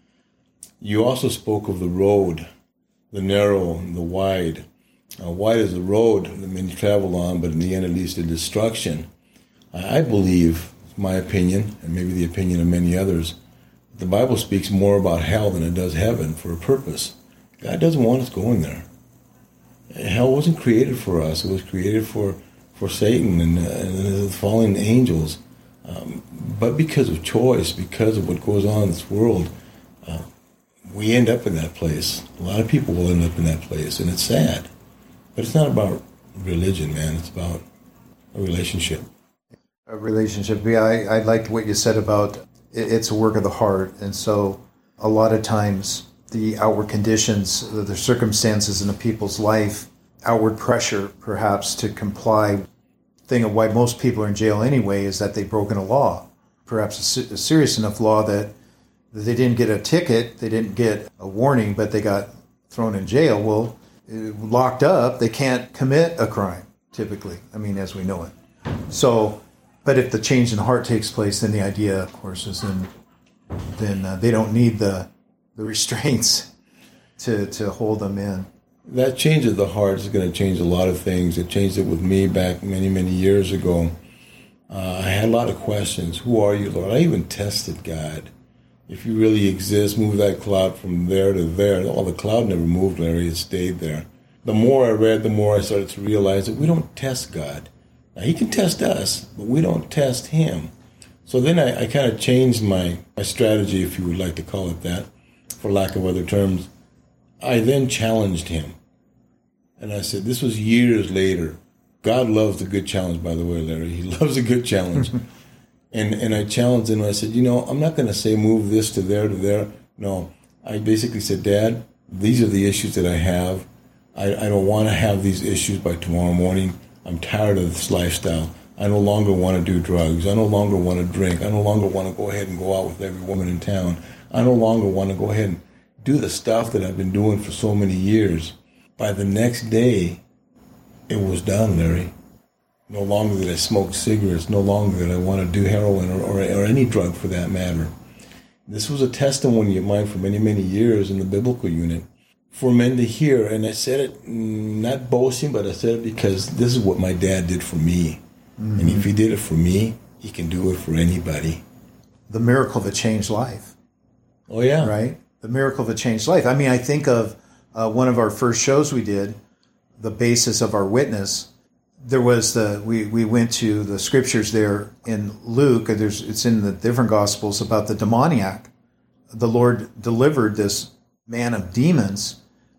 You also spoke of the road, the narrow and the wide. Uh, wide is the road that many travel on, but in the end it leads to destruction. I, I believe, my opinion, and maybe the opinion of many others, the Bible speaks more about hell than it does heaven for a purpose. God doesn't want us going there. Hell wasn't created for us. It was created for, for Satan and, uh, and the fallen angels. Um, but because of choice, because of what goes on in this world, uh, we end up in that place. A lot of people will end up in that place, and it's sad. But it's not about religion, man. It's about a relationship. A relationship. Yeah, I, I liked what you said about it, it's a work of the heart. And so a lot of times the outward conditions, the circumstances in a people's life, outward pressure perhaps to comply. Thing of why most people are in jail anyway is that they've broken a law, perhaps a, a serious enough law that they didn't get a ticket, they didn't get a warning, but they got thrown in jail. Well, locked up, they can't commit a crime, typically. I mean, as we know it. So, but if the change in the heart takes place, then the idea, of course, is then then uh, they don't need the the restraints to to hold them in. That change of the heart is going to change a lot of things. It changed it with me back many, many years ago. Uh, I had a lot of questions. Who are you, Lord? I even tested God. If you really exist, move that cloud from there to there. Oh, the cloud never moved, Larry. It stayed there. The more I read, the more I started to realize that we don't test God. Now, he can test us, but we don't test him. So then I, I kind of changed my, my strategy, if you would like to call it that, for lack of other terms. I then challenged him. And I said, this was years later. God loves a good challenge, by the way, Larry. He loves a good challenge. And and I challenged him. I said, you know, I'm not going to say move this to there to there. No, I basically said, Dad, these are the issues that I have. I, I don't want to have these issues by tomorrow morning. I'm tired of this lifestyle. I no longer want to do drugs. I no longer want to drink. I no longer want to go ahead and go out with every woman in town. I no longer want to go ahead and do the stuff that I've been doing for so many years. By the next day, it was done, Larry. No longer did I smoke cigarettes. No longer did I want to do heroin or, or, or any drug for that matter. This was a testimony of mine for many, many years in the biblical unit for men to hear. And I said it not boasting, but I said it because this is what my dad did for me. Mm-hmm. And if he did it for me, he can do it for anybody. The miracle that changed life. Oh, yeah. Right? The miracle that changed life. I mean, I think of uh, one of our first shows we did, the basis of our witness. There was the we, we went to the scriptures there in Luke. There's it's in the different gospels about the demoniac. The Lord delivered this man of demons,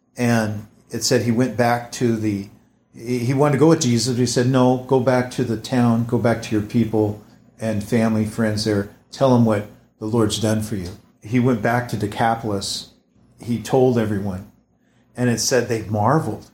and it said he went back to the. He wanted to go with Jesus. But he said, "No, go back to the town. Go back to your people and family, friends there. Tell them what the Lord's done for you." He went back to Decapolis. He told everyone, and it said they marveled.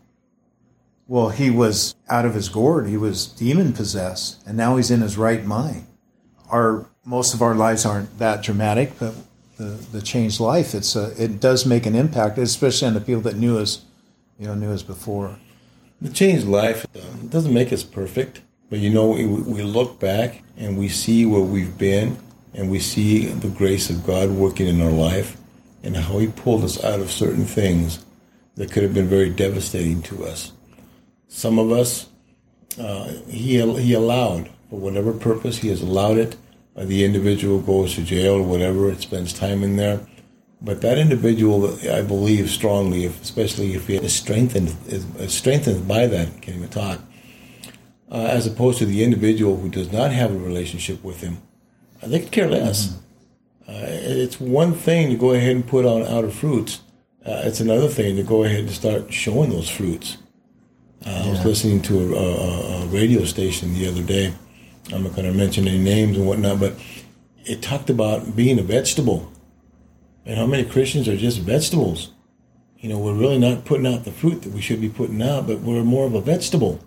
Well, he was out of his gourd. He was demon-possessed, and now he's in his right mind. Our most of our lives aren't that dramatic, but the, the changed life, it's a, it does make an impact, especially on the people that knew us, you know, knew us before. The changed life uh, doesn't make us perfect, but you know, we, we look back and we see where we've been, and we see the grace of God working in our life, and how He pulled us out of certain things that could have been very devastating to us. Some of us, uh, he he allowed, for whatever purpose, He has allowed it. Uh, the individual goes to jail or whatever, it spends time in there. But that individual, I believe strongly, if, especially if he is strengthened, is, is strengthened by that, can't even talk, uh, as opposed to the individual who does not have a relationship with Him, they could care less. Mm-hmm. Uh, it's one thing to go ahead and put on outer fruits. Uh, it's another thing to go ahead and start showing those fruits. Uh, yeah. I was listening to a, a, a radio station the other day. I'm not going to mention any names and whatnot, but it talked about being a vegetable. And how many Christians are just vegetables? You know, we're really not putting out the fruit that we should be putting out, but we're more of a vegetable.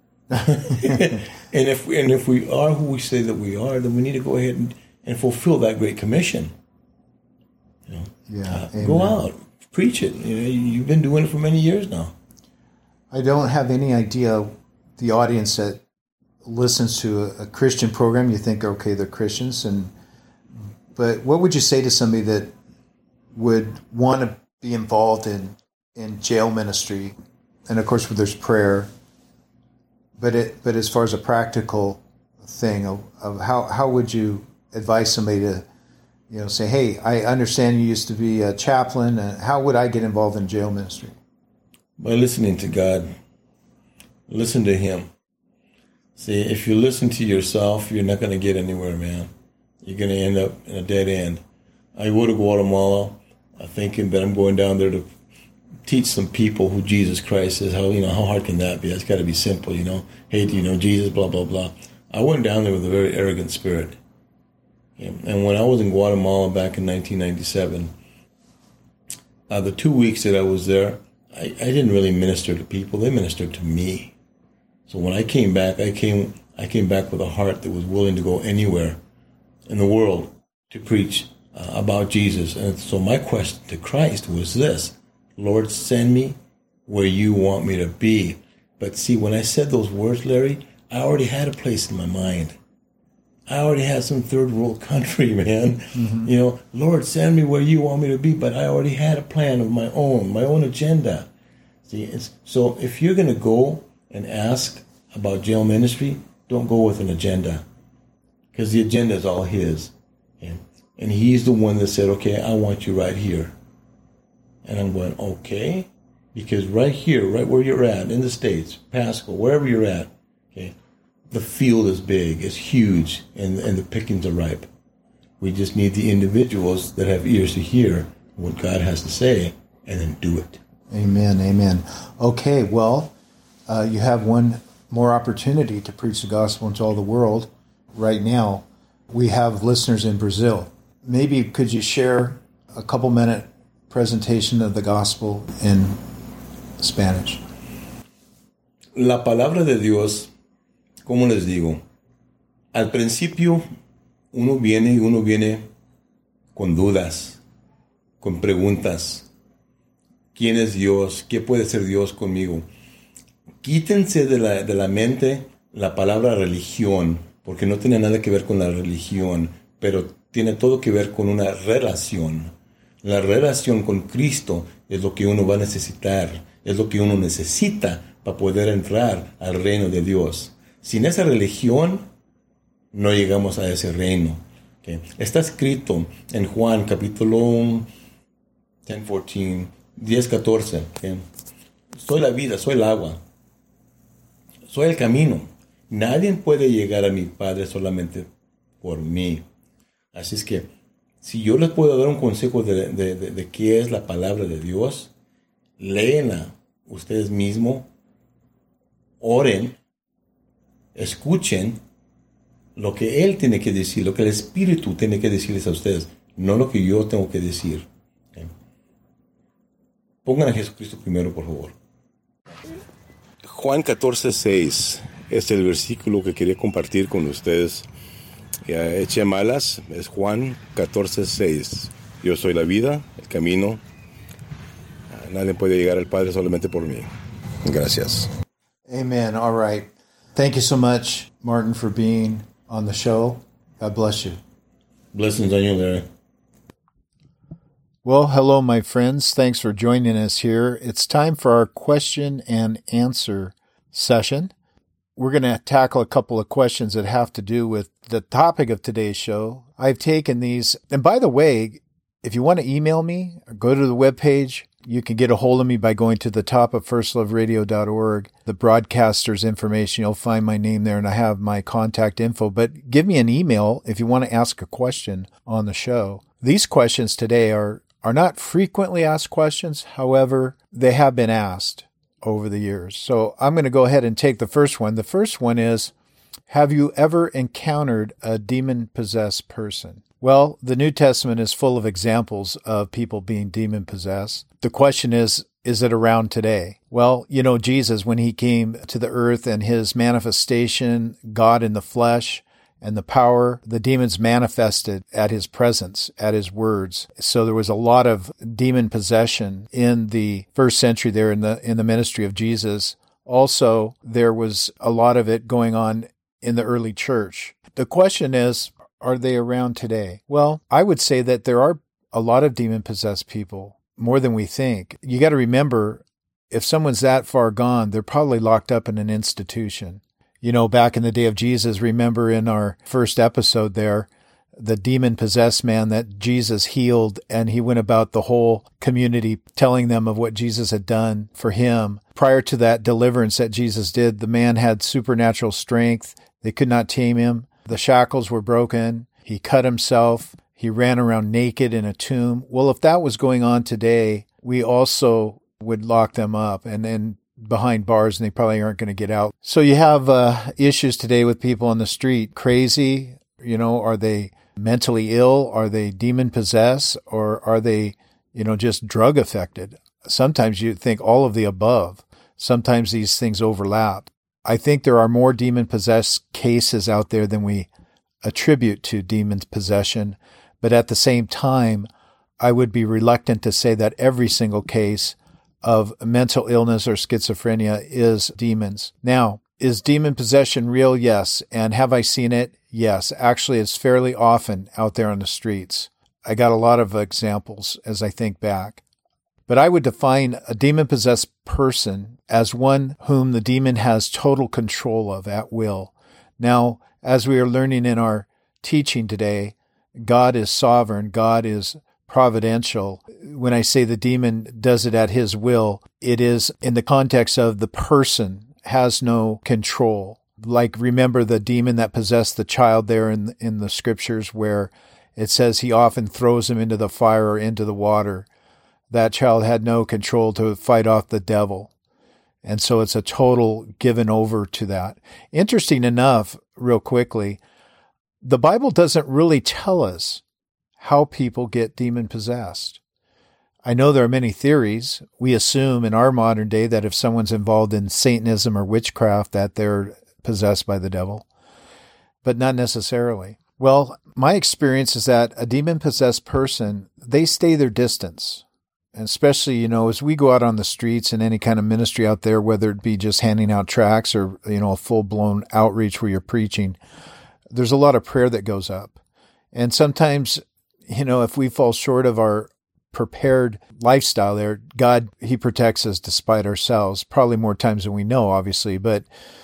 and if and if we are who we say that we are, then we need to go ahead and, and fulfill that great commission. You know, yeah, uh, go out, preach it. You know, you've been doing it for many years now. I don't have any idea the audience that listens to a, a Christian program. You think, okay, they're Christians, and but what would you say to somebody that would want to be involved in, in jail ministry? And of course, there's prayer. But it, but as far as a practical thing of, of how, how would you advise somebody to, you know, say, hey, I understand you used to be a chaplain, and how would I get involved in jail ministry? By listening to God. Listen to Him. See, if you listen to yourself, you're not going to get anywhere, man. You're going to end up in a dead end. I go to Guatemala uh, thinking that I'm going down there to teach some people who Jesus Christ is. How, you know, how hard can that be? That's got to be simple, you know. Hey, do you know Jesus? Blah, blah, blah. I went down there with a very arrogant spirit. Yeah. And when I was in Guatemala back in nineteen ninety-seven, uh, the two weeks that I was there, I, I didn't really minister to people. They ministered to me. So when I came back, I came I came back with a heart that was willing to go anywhere in the world to preach uh, about Jesus. And so my question to Christ was this: Lord, send me where you want me to be. But see, when I said those words, Larry, I already had a place in my mind. I already had some third world country, man. Mm-hmm. You know, Lord, send me where you want me to be. But I already had a plan of my own, my own agenda. See, it's, so if you're going to go and ask about jail ministry, don't go with an agenda, because the agenda is all His. And, and He's the one that said, okay, I want you right here. And I'm going, okay, because right here, right where you're at, in the States, Pascal, wherever you're at, okay, the field is big, it's huge, and, and the pickings are ripe. We just need the individuals that have ears to hear what God has to say, and then do it. Amen, amen. Okay, well, uh, you have one more opportunity to preach the gospel into all the world right now. We have listeners in Brazil. Maybe could you share a couple minute presentation of the gospel in Spanish? La palabra de Dios, ¿cómo les digo? Al principio uno viene y uno viene con dudas, con preguntas. ¿Quién es Dios? ¿Qué puede ser Dios conmigo? Quítense de la, de la mente la palabra religión, porque no tiene nada que ver con la religión, pero tiene todo que ver con una relación. La relación con Cristo es lo que uno va a necesitar, es lo que uno necesita para poder entrar al reino de Dios. Sin esa religión, no llegamos a ese reino. Okay. Está escrito en Juan capítulo diez, catorce, diez, catorce. Okay. Soy la vida, soy el agua. Soy el camino. Nadie puede llegar a mi Padre solamente por mí. Así es que, si yo les puedo dar un consejo de, de, de, de qué es la palabra de Dios, léenla ustedes mismos, oren, escuchen lo que Él tiene que decir, lo que el Espíritu tiene que decirles a ustedes, no lo que yo tengo que decir. ¿Okay? Pongan a Jesucristo primero, por favor. Juan catorce, seis es el versículo que quería compartir con ustedes. Ya eché malas es Juan catorce seis. Yo soy la vida, el camino. Nadie puede llegar al Padre solamente por mí. Gracias. Amen. All right. Thank you so much, Martin, for being on the show. God bless you. Blessings on you, Larry. Well, hello, my friends. Thanks for joining us here. It's time for our question and answer session. We're going to tackle a couple of questions that have to do with the topic of today's show. I've taken these, and by the way, if you want to email me or go to the webpage, you can get a hold of me by going to the top of first love radio dot org, the broadcaster's information. You'll find my name there, and I have my contact info. But give me an email if you want to ask a question on the show. These questions today are, are not frequently asked questions. However, they have been asked over the years. So I'm going to go ahead and take the first one. The first one is, have you ever encountered a demon-possessed person? Well, the New Testament is full of examples of people being demon-possessed. The question is, is it around today? Well, you know, Jesus, when he came to the earth and his manifestation, God in the flesh and the power, the demons manifested at his presence, at his words. So there was a lot of demon possession in the first century there in the in the ministry of Jesus. Also, there was a lot of it going on in the early church. The question is, are they around today? Well, I would say that there are a lot of demon-possessed people, more than we think. You got to remember, if someone's that far gone, they're probably locked up in an institution. You know, back in the day of Jesus, remember in our first episode there, the demon-possessed man that Jesus healed, and he went about the whole community telling them of what Jesus had done for him. Prior to that deliverance that Jesus did, the man had supernatural strength. They could not tame him. The shackles were broken. He cut himself. He ran around naked in a tomb. Well, if that was going on today, we also would lock them up and then behind bars, and they probably aren't going to get out. So you have uh, issues today with people on the street. Crazy, you know, are they mentally ill? Are they demon-possessed? Or are they, you know, just drug-affected? Sometimes you think all of the above. Sometimes these things overlap. I think there are more demon-possessed cases out there than we attribute to demon possession, but at the same time, I would be reluctant to say that every single case of mental illness or schizophrenia is demons. Now, is demon possession real? Yes. And have I seen it? Yes. Actually, it's fairly often out there on the streets. I got a lot of examples as I think back. But I would define a demon-possessed person as one whom the demon has total control of at will. Now, as we are learning in our teaching today, God is sovereign, God is providential. When I say the demon does it at his will, it is in the context of the person has no control. Like, remember the demon that possessed the child there in, in the scriptures where it says he often throws him into the fire or into the water. That child had no control to fight off the devil. And so it's a total given over to that. Interesting enough, real quickly, the Bible doesn't really tell us how people get demon-possessed. I know there are many theories. We assume in our modern day that if someone's involved in Satanism or witchcraft, that they're possessed by the devil, but not necessarily. Well, my experience is that a demon-possessed person, they stay their distance. And especially, you know, as we go out on the streets and any kind of ministry out there, whether it be just handing out tracts or, you know, a full-blown outreach where you're preaching, there's a lot of prayer that goes up. And sometimes, you know, if we fall short of our prepared lifestyle there, God, he protects us despite ourselves, probably more times than we know, obviously. But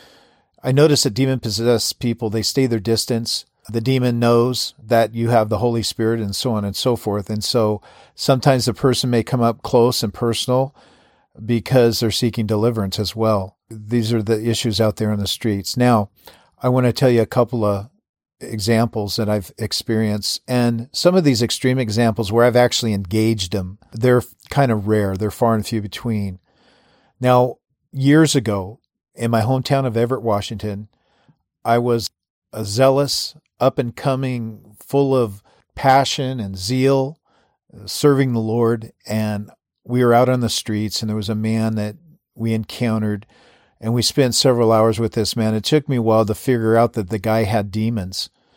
I notice that demon-possessed people, they stay their distance. The demon knows that you have the Holy Spirit and so on and so forth. And so sometimes the person may come up close and personal because they're seeking deliverance as well. These are the issues out there in the streets. Now, I want to tell you a couple of examples that I've experienced. And some of these extreme examples where I've actually engaged them, they're kind of rare. They're far and few between. Now, years ago, in my hometown of Everett, Washington, I was a zealous, up-and-coming, full of passion and zeal, serving the Lord. And we were out on the streets, and there was a man that we encountered, and we spent several hours with this man. It took me a while to figure out that the guy had demons.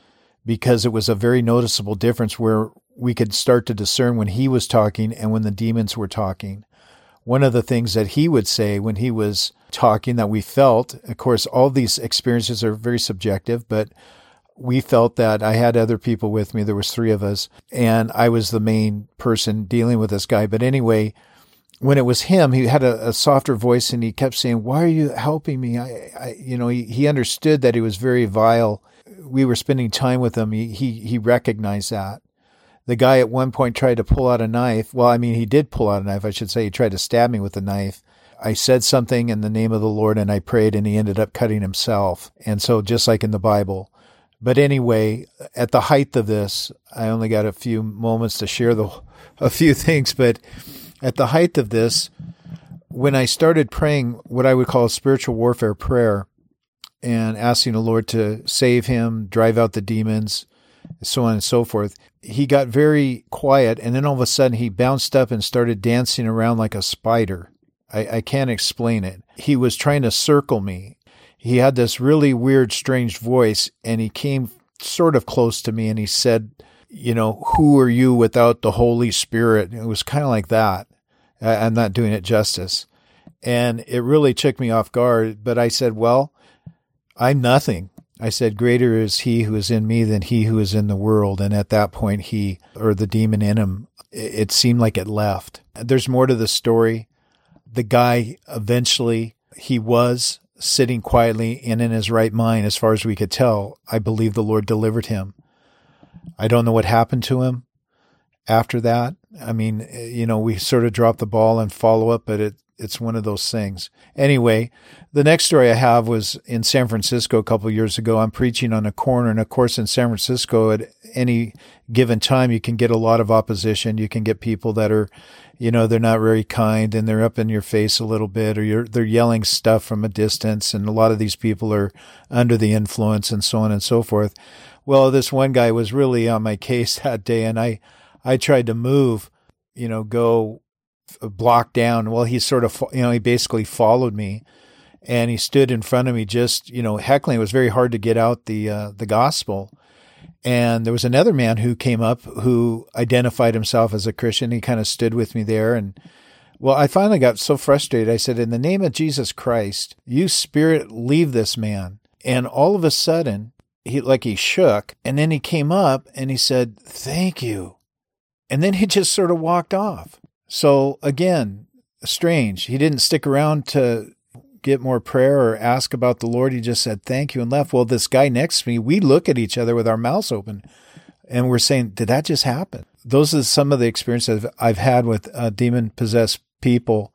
because it was a very noticeable difference where we could start to discern when he was talking and when the demons were talking. One of the things that he would say when he was talking that we felt, of course, all these experiences are very subjective, but we felt that I had other people with me. There was three of us, and I was the main person dealing with this guy. But anyway, when it was him, he had a, a softer voice, and he kept saying, "Why are you helping me?" I, I you know, he, he understood that he was very vile. We were spending time with him. He, he, he recognized that. The guy at one point tried to pull out a knife. Well, I mean, he did pull out a knife. I should say he tried to stab me with a knife. I said something in the name of the Lord, and I prayed, and he ended up cutting himself. And so just like in the Bible. But anyway, at the height of this, I only got a few moments to share the a few things, but at the height of this, when I started praying what I would call a spiritual warfare prayer and asking the Lord to save him, drive out the demons, so on and so forth, he got very quiet, and then all of a sudden he bounced up and started dancing around like a spider. I, I can't explain it. He was trying to circle me. He had this really weird, strange voice, and he came sort of close to me, and he said, you know, "Who are you without the Holy Spirit?" It was kind of like that. I'm not doing it justice. And it really took me off guard, but I said, well, I'm nothing. I said, greater is he who is in me than he who is in the world. And at that point, he, or the demon in him, it seemed like it left. There's more to the story. The guy eventually, he was sitting quietly and in his right mind, as far as we could tell. I believe the Lord delivered him. I don't know what happened to him after that. I mean, you know, we sort of dropped the ball and follow up, but it, it's one of those things. Anyway, the next story I have was in San Francisco a couple of years ago. I'm preaching on a corner, and of course in San Francisco at any given time you can get a lot of opposition. You can get people that are, you know, they're not very kind and they're up in your face a little bit, or you're, they're yelling stuff from a distance, and a lot of these people are under the influence and so on and so forth. Well, this one guy was really on my case that day, and I, I tried to move, you know, go block down. Well, he sort of, you know, he basically followed me, and he stood in front of me just, you know, heckling. It was very hard to get out the, uh, the gospel. And there was another man who came up who identified himself as a Christian. He kind of stood with me there. And well, I finally got so frustrated. I said, in the name of Jesus Christ, you spirit, leave this man. And all of a sudden, he, like he shook, and then he came up and he said, thank you. And then he just sort of walked off. So again, strange. He didn't stick around to get more prayer or ask about the Lord. He just said, thank you, and left. Well, this guy next to me, we look at each other with our mouths open, and we're saying, did that just happen? Those are some of the experiences I've had with uh, demon-possessed people,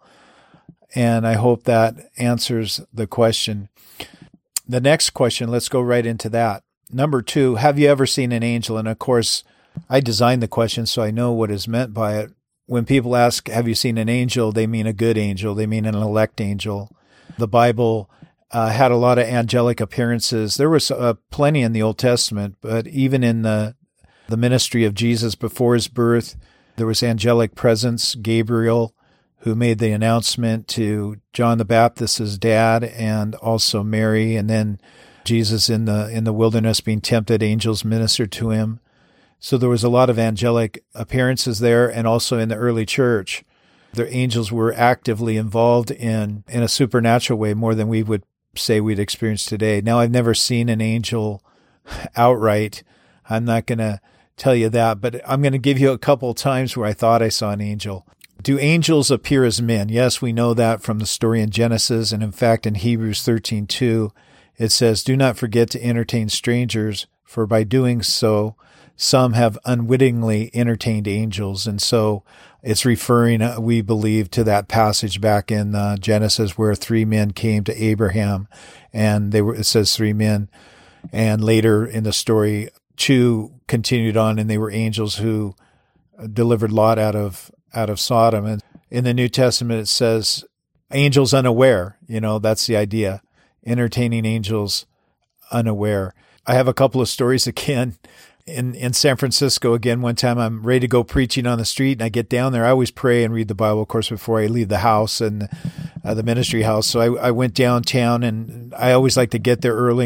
and I hope that answers the question. The next question, let's go right into that. Number two, have you ever seen an angel? And of course, I designed the question so I know what is meant by it. When people ask, have you seen an angel, they mean a good angel. They mean an elect angel. The Bible uh, had a lot of angelic appearances. There was uh, plenty in the Old Testament, but even in the, the ministry of Jesus before his birth, there was angelic presence. Gabriel, who made the announcement to John the Baptist's dad, and also Mary, and then Jesus in the in the wilderness being tempted, angels ministered to him. So there was a lot of angelic appearances there, and also in the early church, the angels were actively involved in, in a supernatural way, more than we would say we'd experience today. Now, I've never seen an angel outright. I'm not going to tell you that, but I'm going to give you a couple of times where I thought I saw an angel. Do angels appear as men? Yes, we know that from the story in Genesis, and in fact, in Hebrews thirteen two, it says, do not forget to entertain strangers, for by doing so, some have unwittingly entertained angels. And so it's referring, uh, we believe, to that passage back in uh, Genesis where three men came to Abraham, and they were, it says three men. And later in the story, two continued on, and they were angels who delivered Lot out of, out of Sodom. And in the New Testament, it says angels unaware. You know, that's the idea. Entertaining angels unaware. I have a couple of stories again. In, in San Francisco, again, one time I'm ready to go preaching on the street, and I get down there. I always pray and read the Bible, of course, before I leave the house and uh, the ministry house. So I, I went downtown, and I always like to get there early and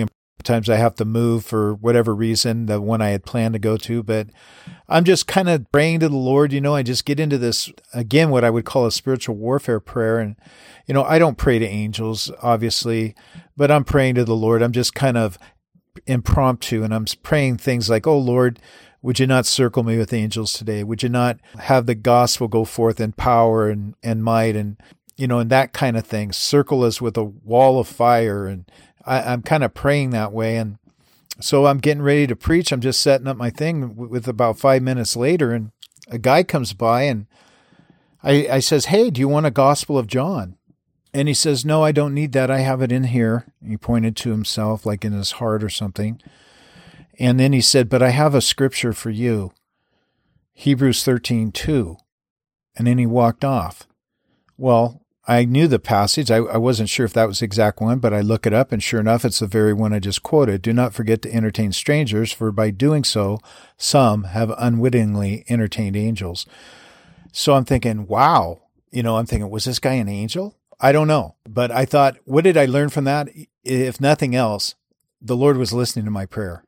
Sometimes I have to move for whatever reason, the one I had planned to go to, but I'm just kind of praying to the Lord. You know, I just get into this, again, what I would call a spiritual warfare prayer. And, you know, I don't pray to angels, obviously, but I'm praying to the Lord. I'm just kind of impromptu, and I'm praying things like, oh, Lord, would you not circle me with angels today? Would you not have the gospel go forth in power and, and might and, you know, and that kind of thing. Circle us with a wall of fire. And I, I'm kind of praying that way. And so I'm getting ready to preach. I'm just setting up my thing with about five minutes later, and a guy comes by, and I, I says, hey, do you want a Gospel of John? And he says, no, I don't need that. I have it in here. He pointed to himself, like in his heart or something. And then he said, but I have a scripture for you, Hebrews thirteen two. And then he walked off. Well, I knew the passage. I, I wasn't sure if that was the exact one, but I look it up, and sure enough, it's the very one I just quoted. Do not forget to entertain strangers, for by doing so, some have unwittingly entertained angels. So I'm thinking, wow. You know, I'm thinking, was this guy an angel? I don't know. But I thought, what did I learn from that? If nothing else, the Lord was listening to my prayer.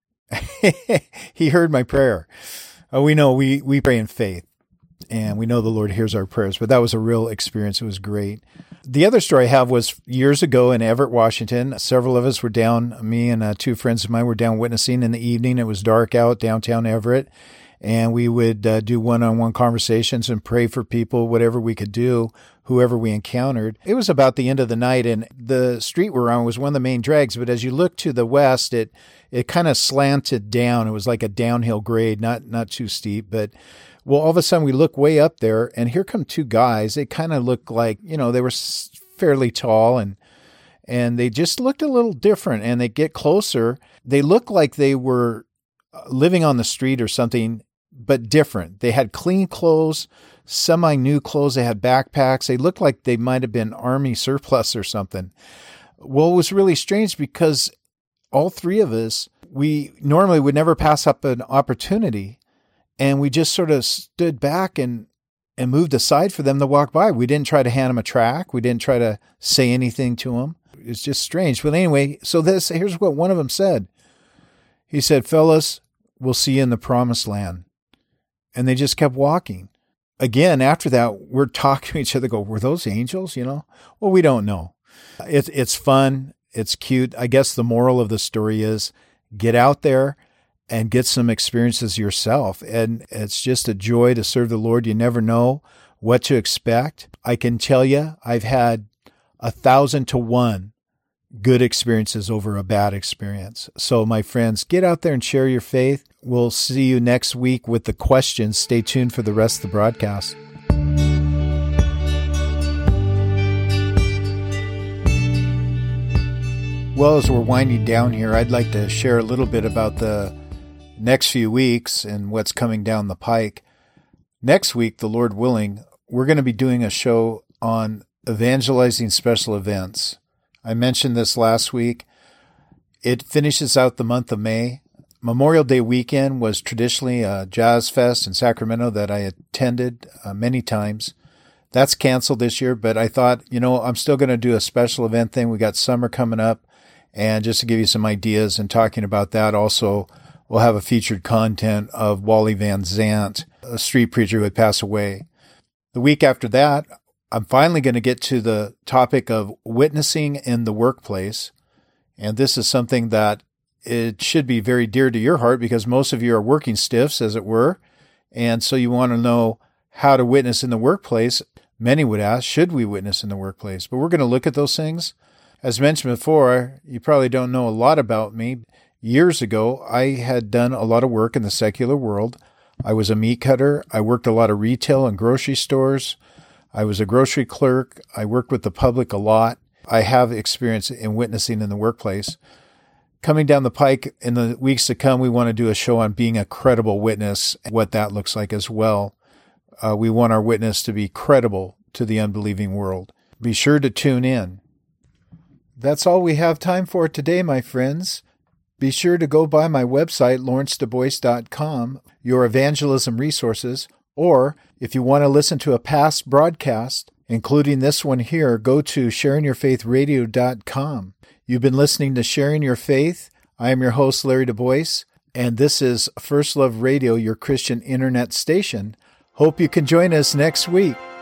He heard my prayer. Uh, we know we, we pray in faith, and we know the Lord hears our prayers, but that was a real experience. It was great. The other story I have was years ago in Everett, Washington. Several of us were down, me and uh, two friends of mine were down witnessing in the evening. It was dark out downtown Everett, and we would uh, do one-on-one conversations and pray for people, whatever we could do, whoever we encountered. It was about the end of the night, and the street we're on was one of the main drags, but as you look to the west, it it kind of slanted down. It was like a downhill grade, not not too steep, but well, all of a sudden we look way up there, and here come two guys. They kind of look like, you know, they were fairly tall, and and they just looked a little different, and they get closer. They looked like they were living on the street or something, but different. They had clean clothes, semi-new clothes. They had backpacks. They looked like they might have been army surplus or something. Well, it was really strange because all three of us, we normally would never pass up an opportunity, and we just sort of stood back and, and moved aside for them to walk by. We didn't try to hand them a track. We didn't try to say anything to them. It's just strange. But anyway, so this here's what one of them said. He said, fellas, we'll see you in the promised land. And they just kept walking. Again, after that, we're talking to each other, go, were those angels, you know? Well, we don't know. It's it's fun. It's cute. I guess the moral of the story is get out there and get some experiences yourself. And it's just a joy to serve the Lord. You never know what to expect. I can tell you, I've had a thousand to one good experiences over a bad experience. So my friends, get out there and share your faith. We'll see you next week with the questions. Stay tuned for the rest of the broadcast. Well, as we're winding down here, I'd like to share a little bit about the next few weeks and what's coming down the pike. Next week, the Lord willing, we're going to be doing a show on evangelizing special events. I mentioned this last week. It finishes out the month of May. Memorial Day weekend was traditionally a jazz fest in Sacramento that I attended uh, many times. That's canceled this year, but I thought, you know, I'm still going to do a special event thing. We got summer coming up. And just to give you some ideas and talking about that, also, we'll have a featured content of Wally Van Zant, a street preacher who had passed away. The week after that, I'm finally going to get to the topic of witnessing in the workplace. And this is something that it should be very dear to your heart because most of you are working stiffs, as it were. And so you want to know how to witness in the workplace. Many would ask, should we witness in the workplace? But we're going to look at those things. As mentioned before, you probably don't know a lot about me. Years ago, I had done a lot of work in the secular world. I was a meat cutter. I worked a lot of retail and grocery stores. I was a grocery clerk. I worked with the public a lot. I have experience in witnessing in the workplace. Coming down the pike in the weeks to come, we want to do a show on being a credible witness, what that looks like as well. Uh, we want our witness to be credible to the unbelieving world. Be sure to tune in. That's all we have time for today, my friends. Be sure to go by my website, lawrence du bois dot com, your evangelism resources, or if you want to listen to a past broadcast, including this one here, go to sharing your faith radio dot com. You've been listening to Sharing Your Faith. I am your host, Larry DuBois, and this is First Love Radio, your Christian internet station. Hope you can join us next week.